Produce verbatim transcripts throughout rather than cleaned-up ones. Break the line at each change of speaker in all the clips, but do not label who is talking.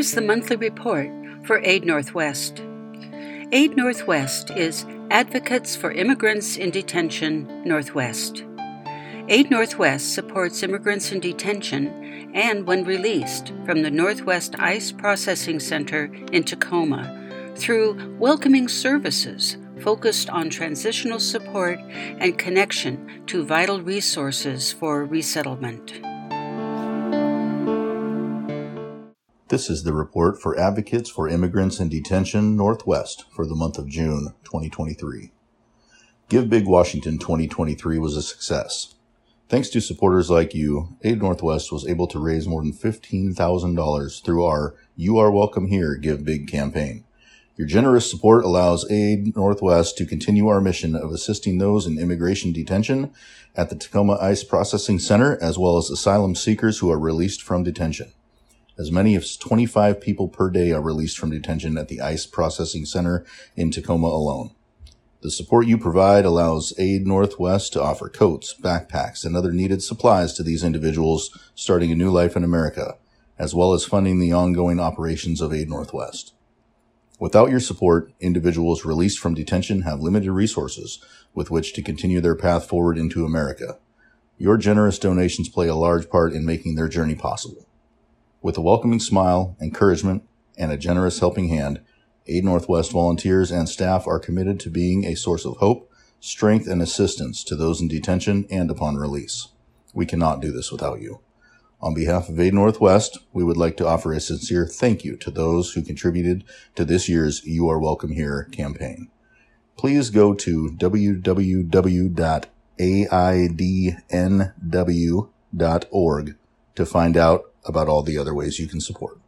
Here's the monthly report for Aid Northwest. Aid Northwest is Advocates for Immigrants in Detention Northwest. Aid Northwest supports immigrants in detention and when released from the Northwest ICE Processing Center in Tacoma through welcoming services focused on transitional support and connection to vital resources for resettlement.
This is the report for Advocates for Immigrants in Detention Northwest for the month of June twenty twenty-three. Give Big Washington twenty twenty-three was a success. Thanks to supporters like you, Aid Northwest was able to raise more than fifteen thousand dollars through our You Are Welcome Here Give Big campaign. Your generous support allows Aid Northwest to continue our mission of assisting those in immigration detention at the Tacoma ICE Processing Center, as well as asylum seekers who are released from detention. As many as twenty-five people per day are released from detention at the ICE Processing Center in Tacoma alone. The support you provide allows Aid Northwest to offer coats, backpacks, and other needed supplies to these individuals starting a new life in America, as well as funding the ongoing operations of Aid Northwest. Without your support, individuals released from detention have limited resources with which to continue their path forward into America. Your generous donations play a large part in making their journey possible. With a welcoming smile, encouragement, and a generous helping hand, Aid Northwest volunteers and staff are committed to being a source of hope, strength, and assistance to those in detention and upon release. We cannot do this without you. On behalf of Aid Northwest, we would like to offer a sincere thank you to those who contributed to this year's You Are Welcome Here campaign. Please go to w w w dot a i d n w dot org to find out about all the other ways you can support.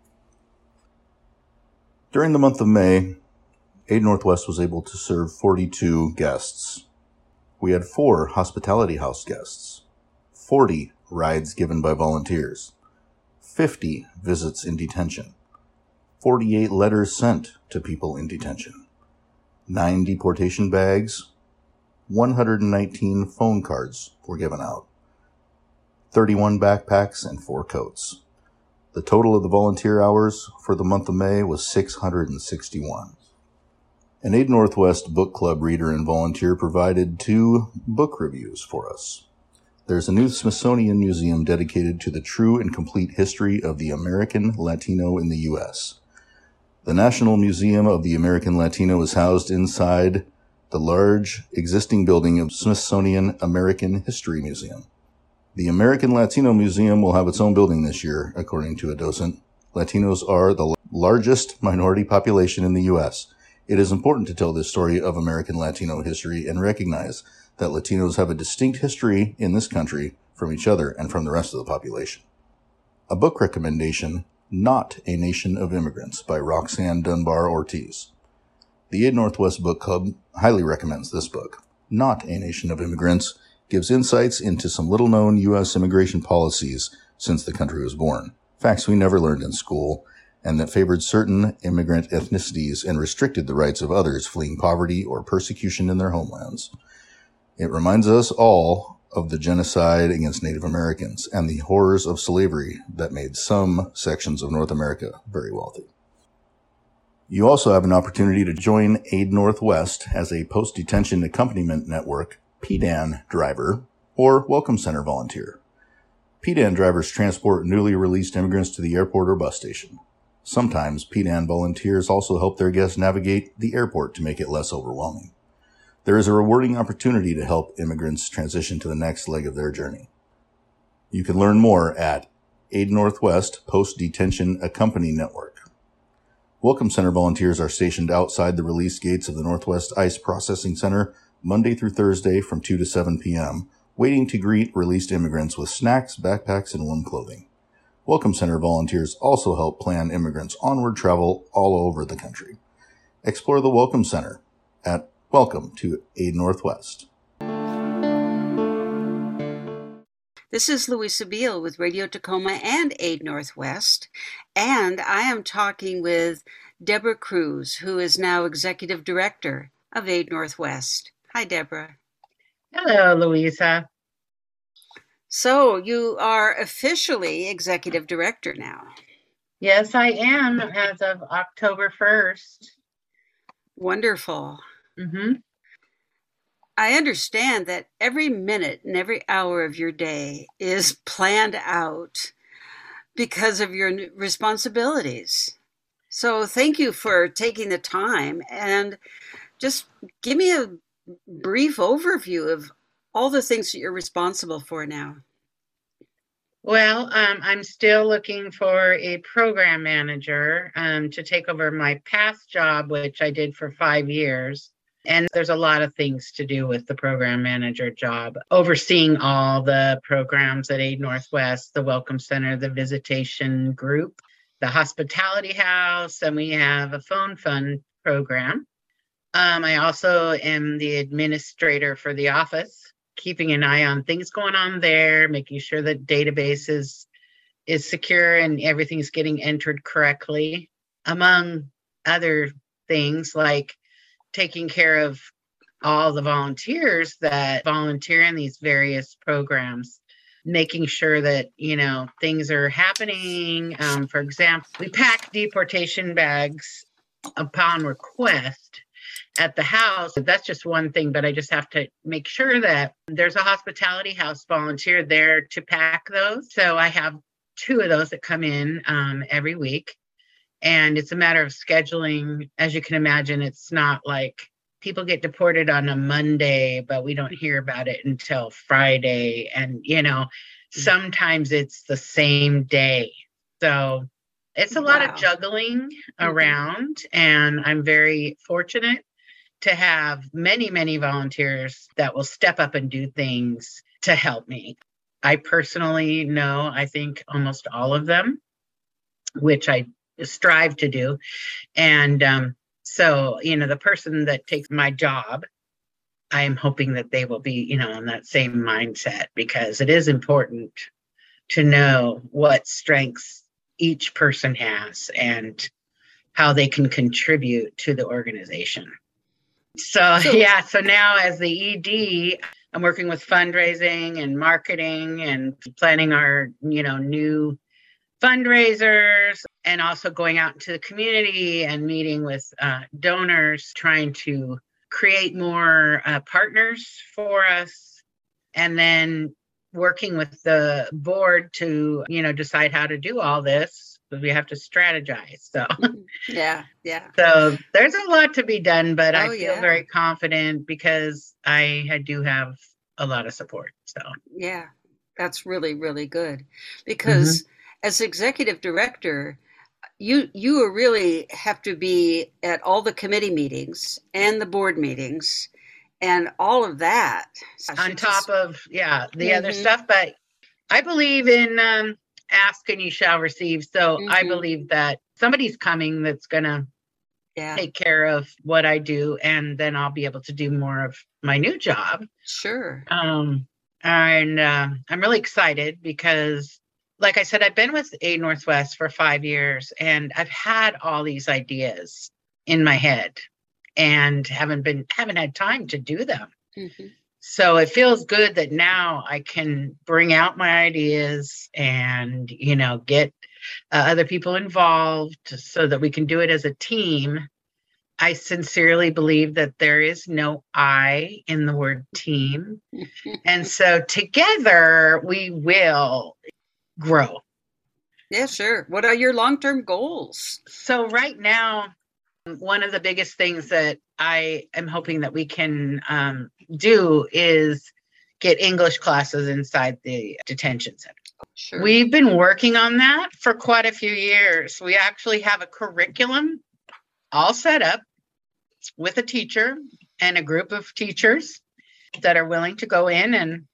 During the month of May, Aid Northwest was able to serve forty-two guests. We had four hospitality house guests, forty rides given by volunteers, fifty visits in detention, forty-eight letters sent to people in detention, nine deportation bags, one hundred nineteen phone cards were given out, thirty-one backpacks, and four coats. The total of the volunteer hours for the month of May was six hundred sixty-one. An Aid Northwest book club reader and volunteer provided two book reviews for us. There's a new Smithsonian Museum dedicated to the true and complete history of the American Latino in the U S. The National Museum of the American Latino is housed inside the large existing building of Smithsonian American History Museum. The American Latino Museum will have its own building this year, according to a docent. Latinos are the largest minority population in the U S. It is important to tell this story of American Latino history and recognize that Latinos have a distinct history in this country from each other and from the rest of the population. A book recommendation, Not a Nation of Immigrants by Roxanne Dunbar Ortiz. The Aid Northwest Book Club highly recommends this book. Not a Nation of Immigrants gives insights into some little-known U S immigration policies since the country was born, facts we never learned in school, and that favored certain immigrant ethnicities and restricted the rights of others fleeing poverty or persecution in their homelands. It reminds us all of the genocide against Native Americans and the horrors of slavery that made some sections of North America very wealthy. You also have an opportunity to join Aid Northwest as a post-detention accompaniment network P D A N driver, or Welcome Center volunteer. P D A N drivers transport newly released immigrants to the airport or bus station. Sometimes P D A N volunteers also help their guests navigate the airport to make it less overwhelming. There is a rewarding opportunity to help immigrants transition to the next leg of their journey. You can learn more at Aid Northwest Post-Detention Accompany Network. Welcome Center volunteers are stationed outside the release gates of the Northwest ICE Processing Center Monday through Thursday from two to seven p.m., waiting to greet released immigrants with snacks, backpacks, and warm clothing. Welcome Center volunteers also help plan immigrants' onward travel all over the country. Explore the Welcome Center at Welcome to Aid Northwest.
This is Louisa Beal with Radio Tacoma and Aid Northwest, and I am talking with Deborah Cruz, who is now Executive Director of Aid Northwest. Hi, Deborah.
Hello, Louisa.
So you are officially Executive Director now.
Yes, I am as of October first.
Wonderful.
Mm-hmm.
I understand that every minute and every hour of your day is planned out because of your responsibilities. So thank you for taking the time, and just give me a brief overview of all the things that you're responsible for now.
Well, um, I'm still looking for a program manager um, to take over my past job, which I did for five years. And there's a lot of things to do with the program manager job, overseeing all the programs at Aid Northwest, the Welcome Center, the Visitation Group, the Hospitality House, and we have a phone fund program. Um, I also am the administrator for the office, keeping an eye on things going on there, making sure that database is, is secure and everything's getting entered correctly, among other things like taking care of all the volunteers that volunteer in these various programs, making sure that, you know, things are happening. Um, for example, we pack deportation bags upon request at the house. That's just one thing, but I just have to make sure that there's a hospitality house volunteer there to pack those. So I have two of those that come in um, every week. And it's a matter of scheduling. As you can imagine, it's not like people get deported on a Monday, but we don't hear about it until Friday. And, you know, sometimes it's the same day. So it's a lot
Wow.
of juggling around. Mm-hmm. And I'm very fortunate to have many, many volunteers that will step up and do things to help me. I personally know, I think almost all of them, which I strive to do. And um, so, you know, the person that takes my job, I am hoping that they will be, you know, in that same mindset, because it is important to know what strengths each person has and how they can contribute to the organization. So, so yeah, so now as the E D, I'm working with fundraising and marketing and planning our, you know, new fundraisers, and also going out into the community and meeting with uh, donors, trying to create more uh, partners for us, and then working with the board to, you know, decide how to do all this, because we have to strategize. So
yeah, yeah.
So there's a lot to be done, but oh, I feel
yeah.
very confident because I, I do have a lot of support. So
yeah, that's really, really good, because mm-hmm. as executive director, you you really have to be at all the committee meetings and the board meetings and all of that.
On top just... of, yeah, the mm-hmm. other stuff. But I believe in um, ask and you shall receive. So mm-hmm. I believe that somebody's coming that's going to yeah. take care of what I do, and then I'll be able to do more of my new job.
Sure.
Um, and uh, I'm really excited because, like I said, I've been with Aid Northwest for five years, and I've had all these ideas in my head and haven't been haven't had time to do them. Mm-hmm. So it feels good that now I can bring out my ideas and, you know, get uh, other people involved so that we can do it as a team. I sincerely believe that there is no I in the word team. And so together we will grow.
Yeah, sure. What are your long-term goals?
So right now, one of the biggest things that I am hoping that we can um, do is get English classes inside the detention center.
Sure.
We've been working on that for quite a few years. We actually have a curriculum all set up with a teacher and a group of teachers that are willing to go in and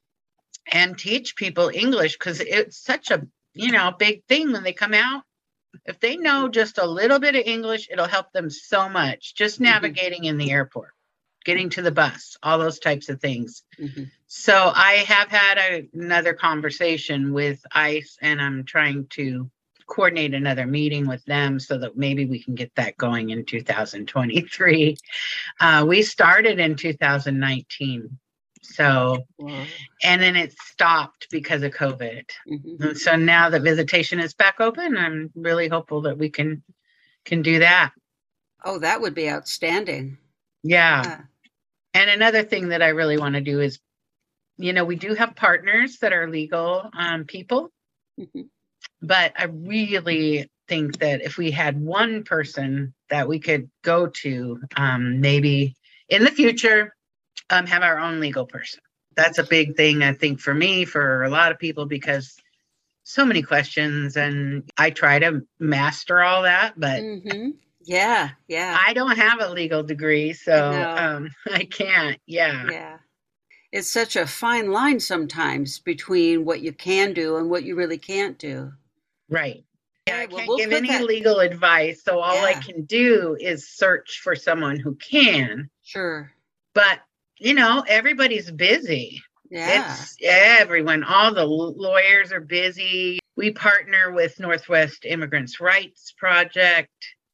and teach people English, because it's such a, you know, big thing when they come out. If they know just a little bit of English, it'll help them so much. Just navigating mm-hmm. in the airport, getting to the bus, all those types of things. Mm-hmm. So I have had a, another conversation with ICE, and I'm trying to coordinate another meeting with them so that maybe we can get that going in two thousand twenty-three. Uh, we started in two thousand nineteen. So,
Wow.
and then it stopped because of COVID.
Mm-hmm.
And so now that visitation is back open, I'm really hopeful that we can can do that.
Oh, that would be outstanding.
Yeah.
Yeah.
And another thing that I really want to do is, you know, we do have partners that are legal um, people,
Mm-hmm.
but I really think that if we had one person that we could go to, um, maybe in the future, um, have our own legal person. That's a big thing, I think, for me, for a lot of people, because so many questions, and I try to master all that, but
Mm-hmm. Yeah, yeah.
I don't have a legal degree, so
No.
um, I can't. Yeah.
Yeah. It's such a fine line sometimes between what you can do and what you really can't do.
Right. Yeah, I
Okay, well,
can't
we'll
give
put
any
that-
legal advice, so all I
Yeah.
can do is search for someone who can.
Sure.
But, you know, everybody's busy.
Yeah.
It's everyone. All the l- lawyers are busy. We partner with Northwest Immigrants' Rights Project,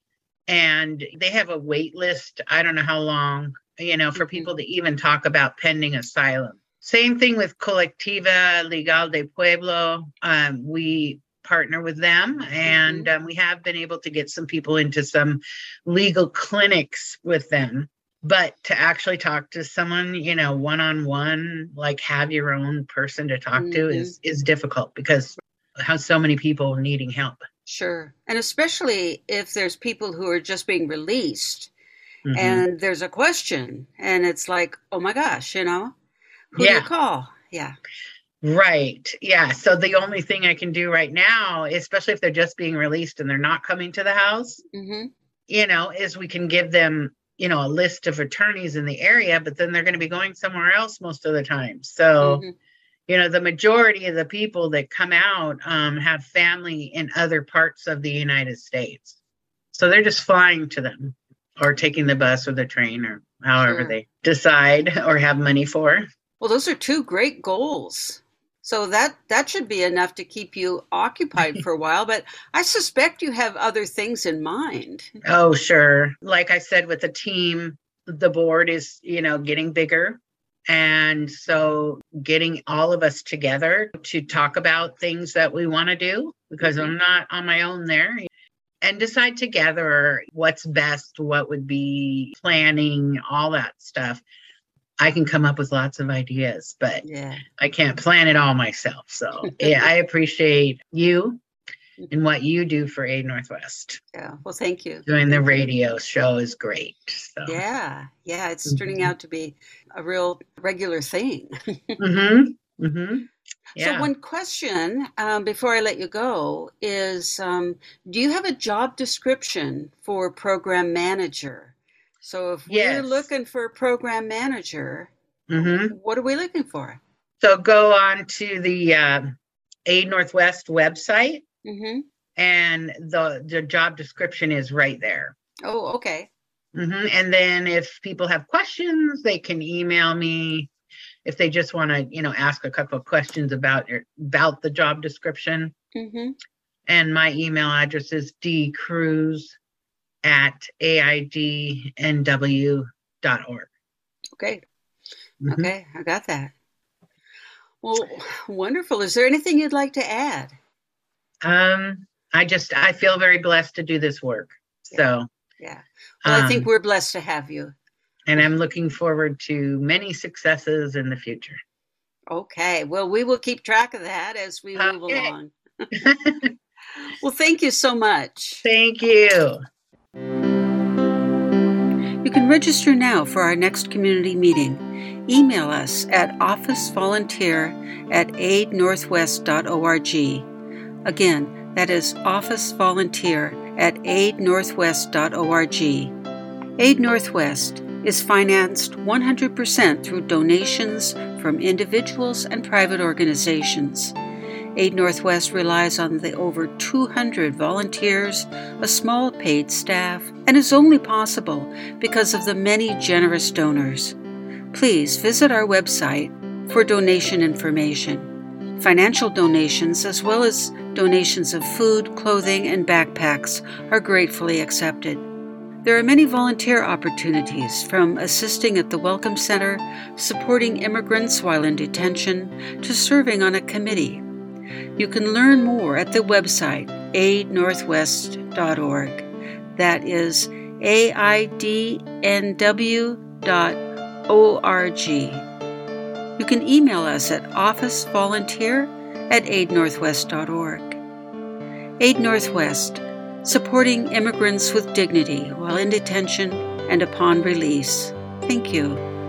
and they have a wait list. I don't know how long, you know, for
Mhm.
people to even talk about pending asylum. Same thing with Colectiva Legal de Pueblo. Um, we partner with them, and um, we have been able to get some people into some legal clinics with them. But to actually talk to someone, you know, one-on-one, like have your own person to talk to
Mhm.
is is difficult because how so many people needing help.
Sure. And especially if there's people who are just being released
Mhm.
and there's a question and it's like, oh my gosh, you know, who do
Yeah.
you call? Yeah.
Right. Yeah. So the only thing I can do right now, especially if they're just being released and they're not coming to the house,
Mm-hmm.
you know, is we can give them, you know, a list of attorneys in the area, but then they're going to be going somewhere else most of the time. So,
Mm-hmm.
you know, the majority of the people that come out um, have family in other parts of the United States. So they're just flying to them or taking the bus or the train or however
Sure.
they decide or have money for.
Well, those are two great goals. So that that should be enough to keep you occupied for a while, but I suspect you have other things in mind.
Oh, sure. Like I said, with the team, the board is, you know, getting bigger. And so getting all of us together to talk about things that we want to do, because
Mhm.
I'm not on my own there, and decide together what's best, what would be planning, all that stuff. I can come up with lots of ideas, but
Yeah.
I can't plan it all myself. So yeah, I appreciate you and what you do for Aid Northwest.
Yeah. Well, thank you.
Doing the
Thank you.
radio show is great. So.
Yeah. Yeah. It's
Mhm.
turning out to be a real regular thing.
Mm-hmm. Mm-hmm. Yeah.
So one question um, before I let you go is, um, do you have a job description for program manager? So if we're
Yes.
looking for a program manager,
Mm-hmm.
what are we looking for?
So go on to the uh, Aid Northwest website,
Mm-hmm.
and the the job description is right there.
Oh, okay.
Mm-hmm. And then if people have questions, they can email me. If they just want to, you know, ask a couple of questions about your, about the job description.
Mm-hmm.
And my email address is dcruz at A I D N W dot org.
Okay.
Mhm.
Okay. I got that. Well, wonderful. Is there anything you'd like to add?
Um, I just, I feel very blessed to do this work. So,
Yeah. Well, I think
um,
we're blessed to have you.
and I'm looking forward to many successes in the future.
Okay. Well, we will keep track of that as we move
Okay.
along. Well, thank you so much.
Thank you.
You can register now for our next community meeting. Email us at officevolunteer at aid northwest dot org. Again, that is officevolunteer at aid northwest dot org. Aid Northwest is financed one hundred percent through donations from individuals and private organizations. Aid Northwest relies on the over two hundred volunteers, a small paid staff, and is only possible because of the many generous donors. Please visit our website for donation information. Financial donations, as well as donations of food, clothing, and backpacks, are gratefully accepted. There are many volunteer opportunities, from assisting at the Welcome Center, supporting immigrants while in detention, to serving on a committee. You can learn more at the website aid northwest dot org. That is A I D N W dot O R G. You can email us at officevolunteer at aid northwest dot org. Aid Northwest, supporting immigrants with dignity while in detention and upon release. Thank you.